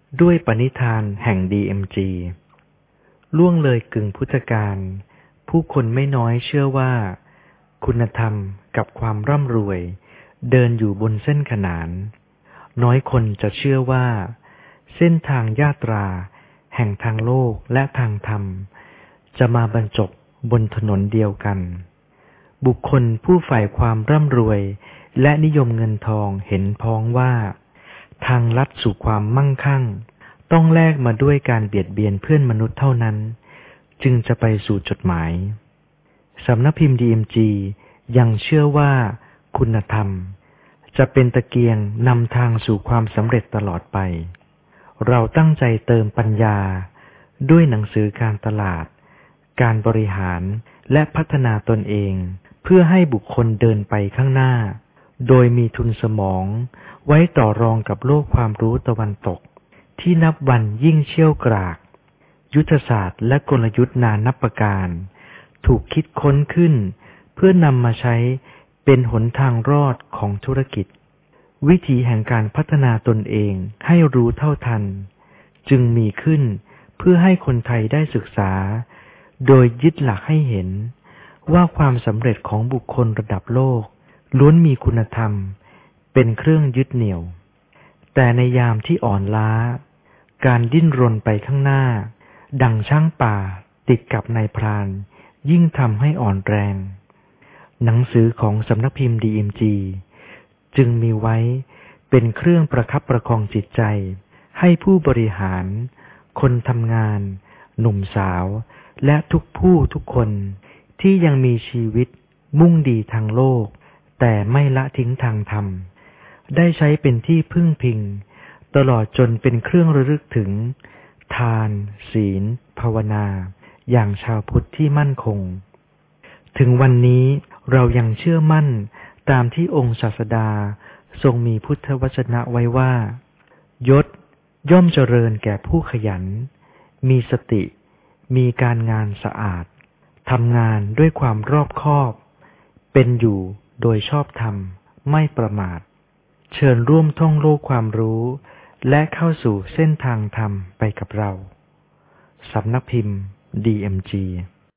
ด้วยปณิธานแห่ง DMG ล่วงเลยกึ่งพุทธกาลผู้คนไม่น้อยเชื่อว่าคุณธรรมกับความร่ำรวยเดินอยู่บนเส้นขนานน้อยคนจะเชื่อว่าเส้นทางญาตราแห่งทางโลกและทางธรรมจะมาบรรจบบนถนนเดียวกันบุคคลผู้ใฝ่ความร่ำรวยและนิยมเงินทองเห็นพ้องว่าทางลัดสู่ความมั่งคั่งต้องแลกมาด้วยการเบียดเบียนเพื่อนมนุษย์เท่านั้นจึงจะไปสู่จุดหมายสำนักพิมพ์ DMG ยังเชื่อว่าคุณธรรมจะเป็นตะเกียงนำทางสู่ความสำเร็จตลอดไปเราตั้งใจเติมปัญญาด้วยหนังสือการตลาดการบริหารและพัฒนาตนเองเพื่อให้บุคคลเดินไปข้างหน้าโดยมีทุนสมองไว้ต่อรองกับโลกความรู้ตะวันตกที่นับวันยิ่งเชี่ยวกรากยุทธศาสตร์และกลยุทธ์นานับประการถูกคิดค้นขึ้นเพื่อนำมาใช้เป็นหนทางรอดของธุรกิจวิธีแห่งการพัฒนาตนเองให้รู้เท่าทันจึงมีขึ้นเพื่อให้คนไทยได้ศึกษาโดยยึดหลักให้เห็นว่าความสำเร็จของบุคคลระดับโลกล้วนมีคุณธรรมเป็นเครื่องยึดเหนี่ยวแต่ในยามที่อ่อนล้าการดิ้นรนไปข้างหน้าดังช้างป่าติดกับนายพรานยิ่งทำให้อ่อนแรงหนังสือของสำนักพิมพ์ DMG จึงมีไว้เป็นเครื่องประคับประคองจิตใจให้ผู้บริหารคนทำงานหนุ่มสาวและทุกคนที่ยังมีชีวิตมุ่งดีทางโลกแต่ไม่ละทิ้งทางธรรมได้ใช้เป็นที่พึ่งพิงตลอดจนเป็นเครื่องระลึกถึงทานศีลภาวนาอย่างชาวพุทธที่มั่นคงถึงวันนี้เรายังเชื่อมั่นตามที่องค์ศาสดาทรงมีพุทธวจนะไว้ว่ายศย่อมเจริญแก่ผู้ขยันมีสติมีการงานสะอาดทำงานด้วยความรอบคอบเป็นอยู่โดยชอบธรรมไม่ประมาทเชิญร่วมท่องโลกความรู้และเข้าสู่เส้นทางธรรมไปกับเราสำนักพิมพ์ DMG